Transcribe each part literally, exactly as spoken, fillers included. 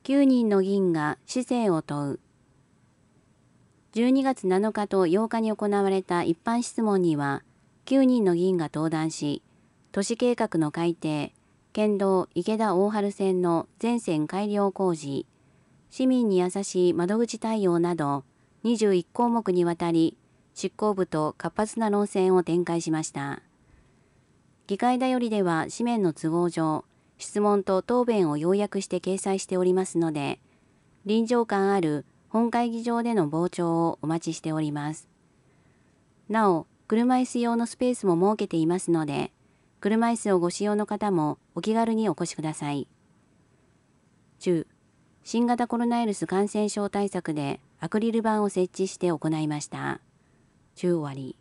きゅうにんの議員が市政を問う。じゅうにがつなのかとようかに行われた一般質問には、きゅうにんの議員が登壇し、都市計画の改定、県道池田大治線の全線改良工事、市民に優しい窓口対応などにじゅういちこうもくにわたり執行部と活発な論戦を展開しました。議会だよりでは紙面の都合上、質問と答弁を要約して掲載しておりますので、臨場感ある本会議場での傍聴をお待ちしております。なお、車椅子用のスペースも設けていますので、車椅子をご使用の方もお気軽にお越しください。中、新型コロナウイルス感染症対策でアクリル板を設置して行いました。中終わり。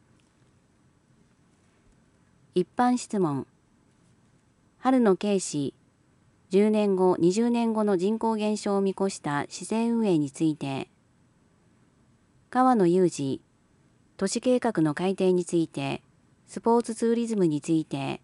一般質問。春野圭氏、じゅうねんご、にじゅうねんごの人口減少を見越した市政運営について。川野裕二、都市計画の改定について、スポーツツーリズムについて。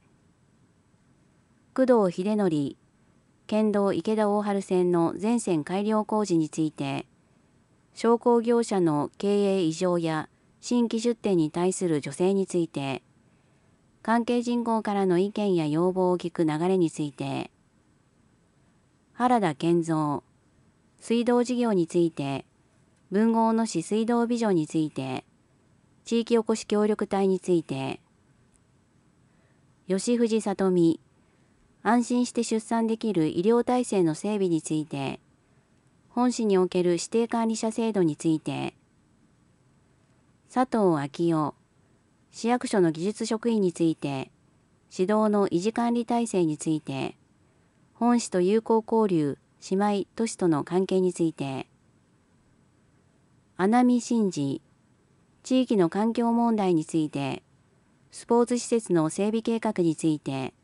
工藤秀則、県道池田大治線の全線改良工事について、商工業者の経営異常や新規出店に対する助成について、関係人口からの意見や要望を聞く流れについて、原田健三、水道事業について、豊後大野市水道ビジョンについて、地域おこし協力隊について、吉藤里美、安心して出産できる医療体制の整備について、本市における指定管理者制度について、佐藤昭夫、市役所の技術職員について、指導の維持管理体制について、本市と友好交流、姉妹都市との関係について、穴見真治、地域の環境問題について、スポーツ施設の整備計画について、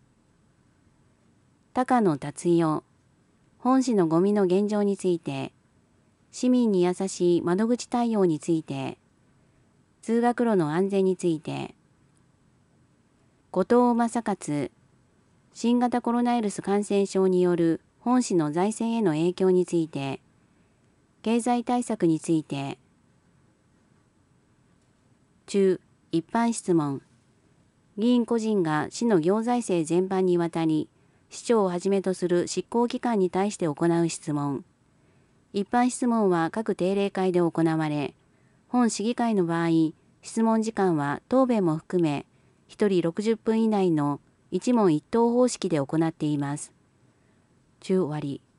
高野達代、本市のゴミの現状について、市民に優しい窓口対応について、通学路の安全について、後藤正勝、新型コロナウイルス感染症による本市の財政への影響について、経済対策について。中、一般質問。議員個人が市の行財政全般にわたり、市長をはじめとする執行機関に対して行う質問。一般質問は各定例会で行われ、本市議会の場合、質問時間は答弁も含め、ひとりろくじゅっぷん以内の一問一答方式で行っています。中終わり。